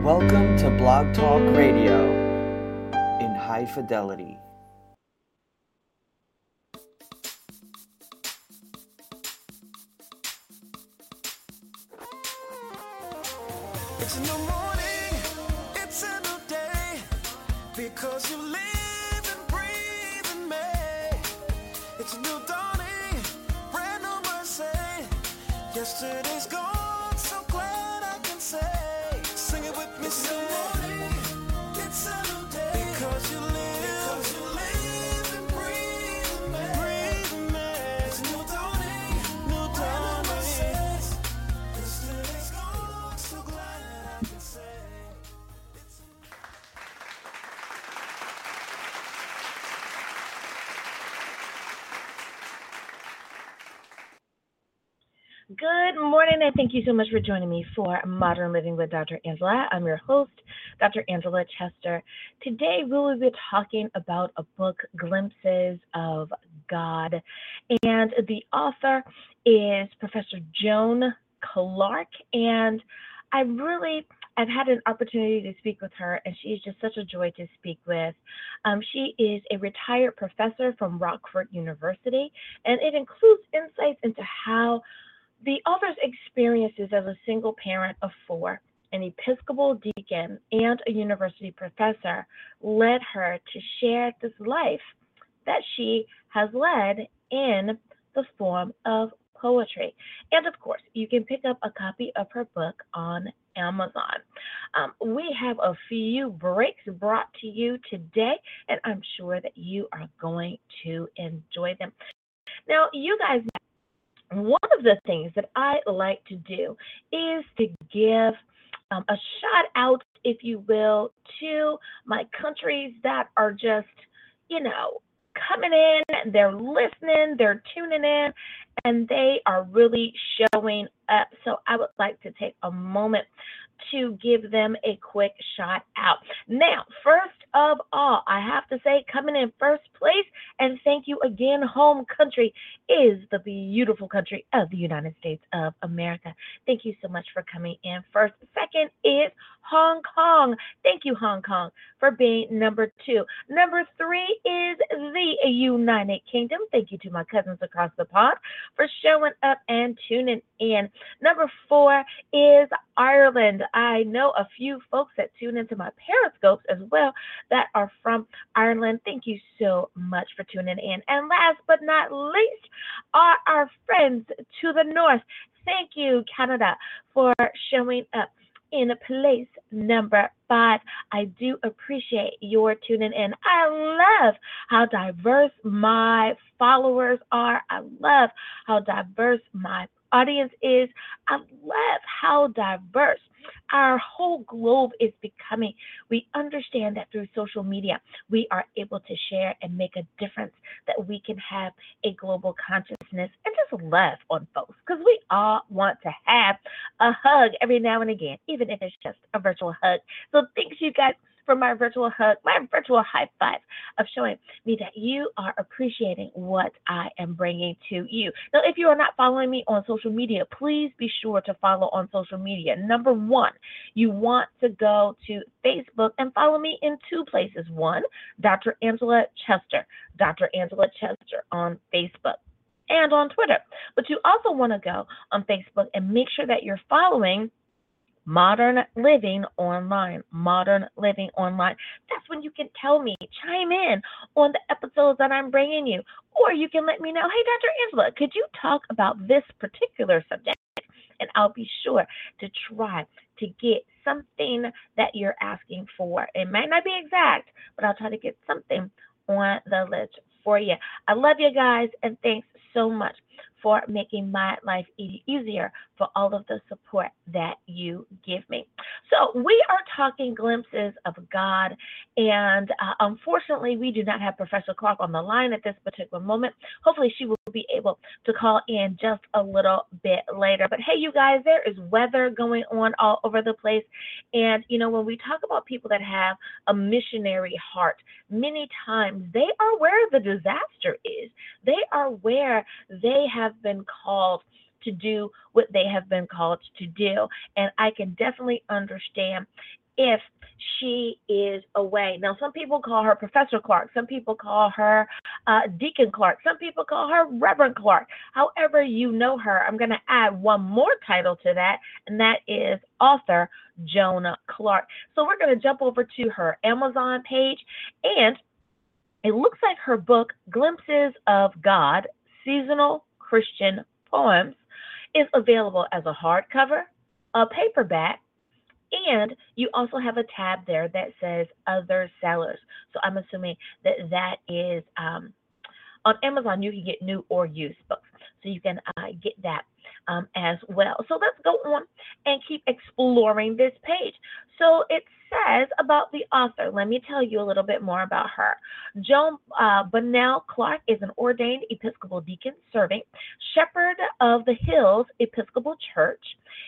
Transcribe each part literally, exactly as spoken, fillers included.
Welcome to Blog Talk Radio in high fidelity. It's a new morning, it's a new day, because you live and breathe in me. It's a new dawning, brand new mercy. Yesterday's gone, so glad I can say. Sing it with me, it's a new morning, it's a new day, because you live, because you live and breathe in me. Breathe in me. It's a new dawning, new dawning. Yesterday's gone, so glad I can say. Good morning, and thank you so much for joining me for Modern Living with Doctor Angela. I'm your host, Doctor Angela Chester. Today, we will be talking about a book, Glimpses of God, and the author is Professor Joan Clark, and I really, I've had an opportunity to speak with her, and she is just such a joy to speak with. Um, she is a retired professor from Rockford University, and it includes insights into how the author's experiences as a single parent of four, an Episcopal deacon, and a university professor led her to share this life that she has led in the form of poetry. And of course, you can pick up a copy of her book on Amazon. Um, we have a few breaks brought to you today, and I'm sure that you are going to enjoy them. Now, you guys, one of the things that I like to do is to give um, a shout out, if you will, to my countries that are just, you know, coming in, they're listening, they're tuning in, and they are really showing up. So I would like to take a moment to give them a quick shout out. Now, first of all, I have to say, coming in first place, and thank you again, home country, is the beautiful country of the United States of America. Thank you so much for coming in first. Second is Hong Kong. Thank you, Hong Kong, for being number two. Number three is the United Kingdom. Thank you to my cousins across the pond for showing up and tuning in. Number four is Ireland. I know a few folks that tune into my Periscopes as well that are from Ireland. Thank you so much for tuning in. And last but not least are our friends to the north. Thank you, Canada, for showing up in place number five. I do appreciate your tuning in. I love how diverse my followers are. I love how diverse my audience is. I love how diverse our whole globe is becoming. We understand that through social media, we are able to share and make a difference, that we can have a global consciousness and just love on folks, because we all want to have a hug every now and again, even if it's just a virtual hug. So thanks you guys for my virtual hug, my virtual high five of showing me that you are appreciating what I am bringing to you. Now, if you are not following me on social media, please be sure to follow on social media. Number one, you want to go to Facebook and follow me in two places. One, Doctor Angela Chester, Doctor Angela Chester on Facebook and on Twitter. But you also want to go on Facebook and make sure that you're following Modern Living Online, Modern Living Online. That's when you can tell me, chime in on the episodes that I'm bringing you. Or you can let me know, hey, Doctor Angela, could you talk about this particular subject? And I'll be sure to try to get something that you're asking for. It might not be exact, but I'll try to get something on the list for you. I love you guys, and thanks so much for making my life e- easier for all of the support that you give me. So we are talking glimpses of God, and uh, unfortunately, we do not have Professor Clark on the line at this particular moment. Hopefully, she will be able to call in just a little bit later. But hey, you guys, there is weather going on all over the place, and you know, when we talk about people that have a missionary heart, many times they are where the disaster is. They are where they have been called to do what they have been called to do. And I can definitely understand if she is away. Now, some people call her Professor Clark. Some people call her uh, Deacon Clark. Some people call her Reverend Clark. However you know her, I'm going to add one more title to that, and that is author Joan Clark. So we're going to jump over to her Amazon page, and it looks like her book, Glimpses of God, Seasonal Christian Poems, is available as a hardcover, a paperback, and you also have a tab there that says other sellers. So I'm assuming that that is um, on Amazon. You can get new or used books, so you can uh, get that um, as well. So let's go on and keep exploring this page. So it says about the author. Let me tell you a little bit more about her. Joan uh, Bunnell Clark is an ordained Episcopal deacon serving Shepherd of the Hills Episcopal Church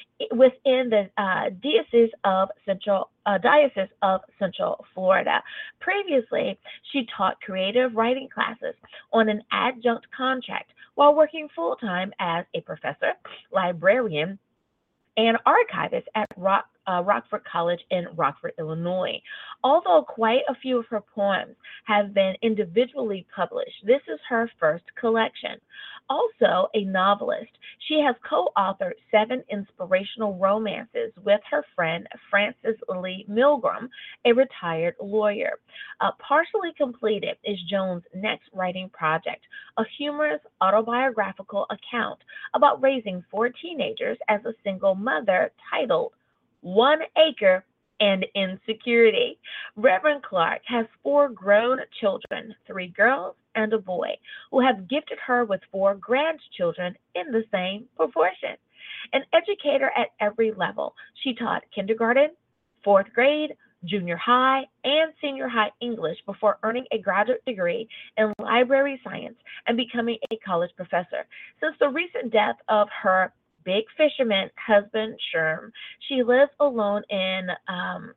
within the uh, Diocese of Central uh, Diocese of Central Florida. Previously, she taught creative writing classes on an adjunct contract while working full-time as a professor, librarian, and archivist at Rock, uh, Rockford College in Rockford, Illinois. Although quite a few of her poems have been individually published, this is her first collection. Also a novelist, she has co-authored seven inspirational romances with her friend Frances Lee Milgram, a retired lawyer. Uh, partially completed is Joan's next writing project, a humorous autobiographical account about raising four teenagers as a single mother titled One Acre and Insecurity. Reverend Clark has four grown children, three girls and a boy, who have gifted her with four grandchildren in the same proportion. An educator at every level, she taught kindergarten, fourth grade, junior high, and senior high English before earning a graduate degree in library science and becoming a college professor. Since the recent death of her big fisherman husband, Sherm, she lives alone in um,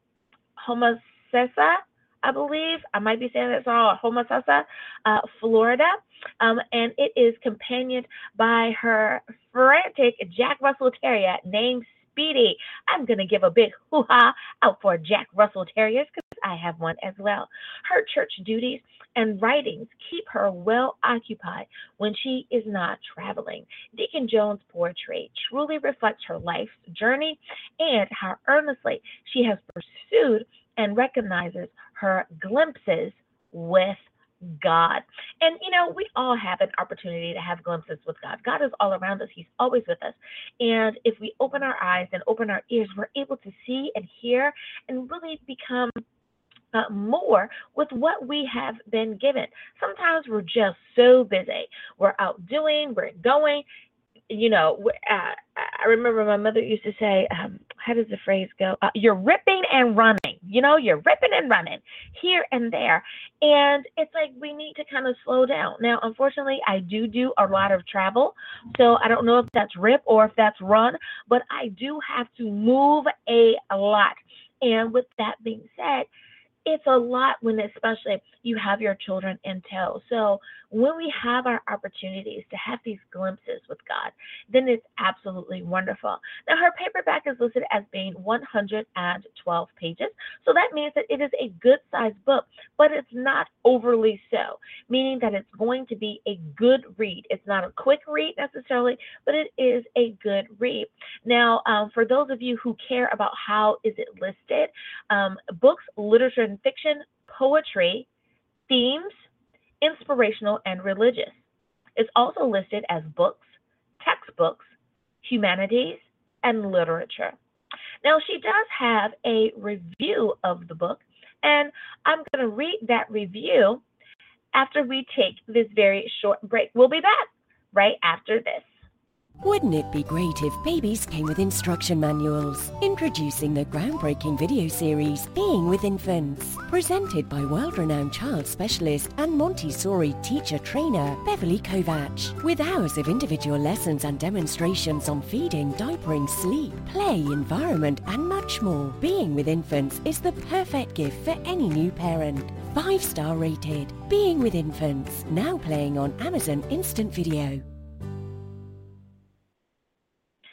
Homosassa, I believe, I might be saying that wrong, Homosassa, uh, Florida, um, and it is companioned by her frantic Jack Russell Terrier named Speedy. I'm going to give a big hoo-ha out for Jack Russell Terriers because I have one as well. Her church duties and writings keep her well occupied when she is not traveling. Deacon Joan's poetry truly reflects her life's journey and how earnestly she has pursued and recognizes her glimpses with God. And, you know, we all have an opportunity to have glimpses with God. God is all around us. He's always with us. And if we open our eyes and open our ears, we're able to see and hear and really become uh, more with what we have been given. Sometimes we're just so busy. We're out doing, we're going. You know, uh, I remember my mother used to say, um, how does the phrase go? Uh, you're ripping and running. You know, you're ripping and running here and there. And it's like we need to kind of slow down. Now, unfortunately, I do do a lot of travel. So I don't know if that's rip or if that's run, but I do have to move a lot. And with that being said, it's a lot when especially you have your children in tow. So when we have our opportunities to have these glimpses with God, then it's absolutely wonderful. Now, her paperback is listed as being one hundred twelve pages. So that means that it is a good sized book, but it's not overly so, meaning that it's going to be a good read. It's not a quick read necessarily, but it is a good read. Now, um, for those of you who care about how is it listed, um, books, literature and fiction, poetry, themes, inspirational, and religious. It's also listed as books, textbooks, humanities, and literature. Now, she does have a review of the book, and I'm going to read that review after we take this very short break. We'll be back right after this. Wouldn't it be great if babies came with instruction manuals? Introducing the groundbreaking video series, Being with Infants, presented by world-renowned child specialist and Montessori teacher trainer, Beverly Kovach. With hours of individual lessons and demonstrations on feeding, diapering, sleep, play, environment, and much more, Being with Infants is the perfect gift for any new parent. Five-star rated. Being with Infants, now playing on Amazon Instant Video.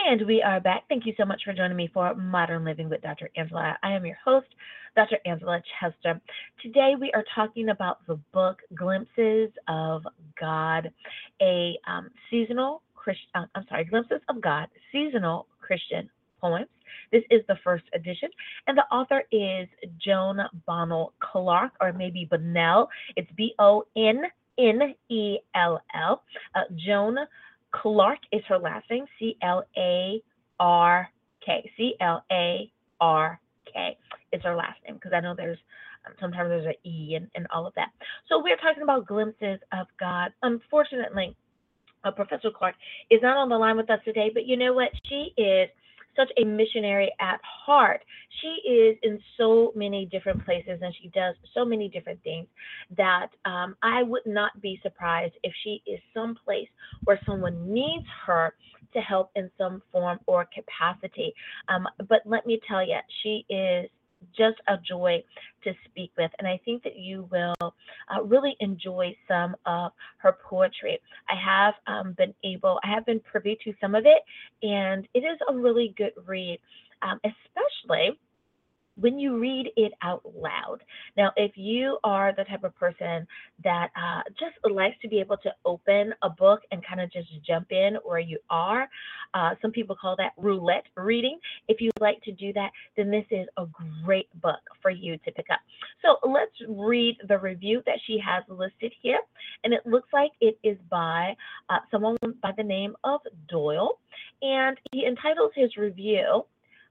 And we are back. Thank you so much for joining me for Modern Living with Doctor Angela. I am your host, Doctor Angela Chester. Today we are talking about the book Glimpses of God, a um, seasonal Christian, uh, I'm sorry, Glimpses of God, seasonal Christian poems. This is the first edition, and the author is Joan Bonnell Clark, or maybe Bonnell. It's B O N N E L L. Uh, Joan Clark is her last name, C L A R K. C L A R K is her last name, because I know there's um, sometimes there's an E and, and all of that. So we're talking about Glimpses of God. Unfortunately, uh, Professor Clark is not on the line with us today, but you know what? She is such a missionary at heart. She is in so many different places, and she does so many different things that um, I would not be surprised if she is someplace where someone needs her to help in some form or capacity. Um, but let me tell you, she is just a joy to speak with, and I think that you will uh, really enjoy some of her poetry. I have um, been able, I have been privy to some of it, and it is a really good read, um, especially when you read it out loud. Now, if you are the type of person that uh, just likes to be able to open a book and kind of just jump in where you are, uh, some people call that roulette reading. If you like to do that, then this is a great book for you to pick up. So let's read the review that she has listed here. And it looks like it is by uh, someone by the name of Doyle. And he entitles his review,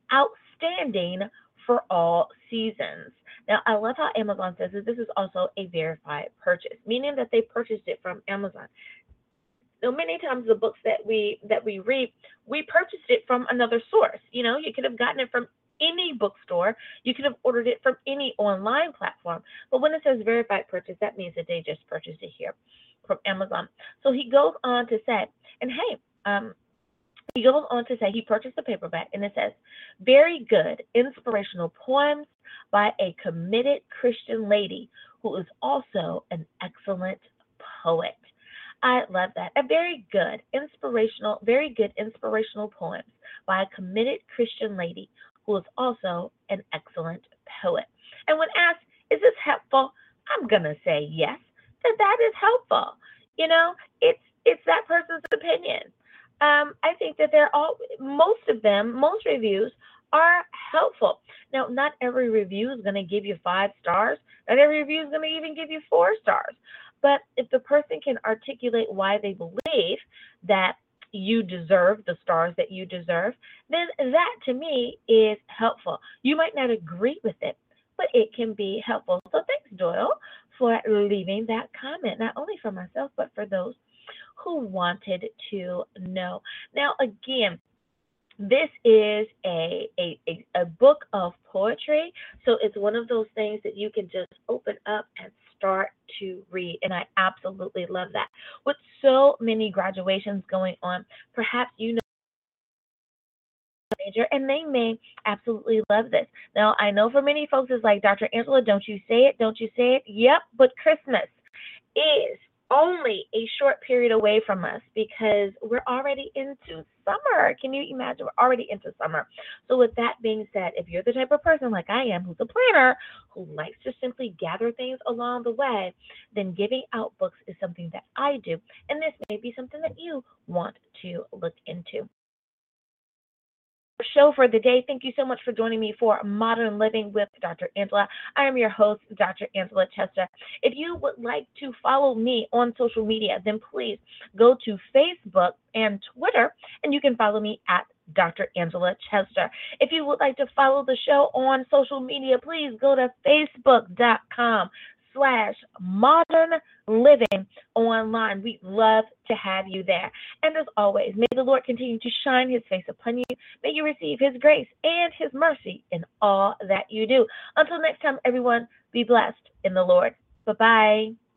Outstanding for All Seasons. Now, I love how Amazon says that this is also a verified purchase, meaning that they purchased it from Amazon. Now, many times the books that we that we read, we purchased it from another source. You know, you could have gotten it from any bookstore. You could have ordered it from any online platform. But when it says verified purchase, that means that they just purchased it here from Amazon. So he goes on to say, and hey, um, he goes on to say he purchased the paperback, and it says, very good inspirational poems by a committed Christian lady who is also an excellent poet. I love that. A very good inspirational, very good inspirational poems by a committed Christian lady who is also an excellent poet. And when asked, is this helpful? I'm going to say yes, that that is helpful. You know, it's it's that person's opinion. Um, I think that they're all, most of them, most reviews are helpful. Now, not every review is going to give you five stars. Not every review is going to even give you four stars. But if the person can articulate why they believe that you deserve the stars that you deserve, then that to me is helpful. You might not agree with it, but it can be helpful. So thanks, Doyle, for leaving that comment, not only for myself, but for those who wanted to know. Now, again, this is a, a, a, a book of poetry, so it's one of those things that you can just open up and start to read, and I absolutely love that. With so many graduations going on, perhaps you know major, and they may absolutely love this. Now, I know for many folks it's like, Doctor Angela, don't you say it, don't you say it? Yep, but Christmas is only a short period away from us because we're already into summer. Can you imagine? We're already into summer. So with that being said, if you're the type of person like I am, who's a planner, who likes to simply gather things along the way, then giving out books is something that I do. And this may be something that you want to look into. Show for the day. Thank you so much for joining me for Modern Living with Doctor Angela. I am your host, Doctor Angela Chester. If you would like to follow me on social media, then please go to Facebook and Twitter, and you can follow me at Doctor Angela Chester. If you would like to follow the show on social media, please go to facebook.com slash modern living online. We'd love to have you there. And as always, may the Lord continue to shine his face upon you. May you receive his grace and his mercy in all that you do. Until next time, everyone, be blessed in the Lord. Bye-bye.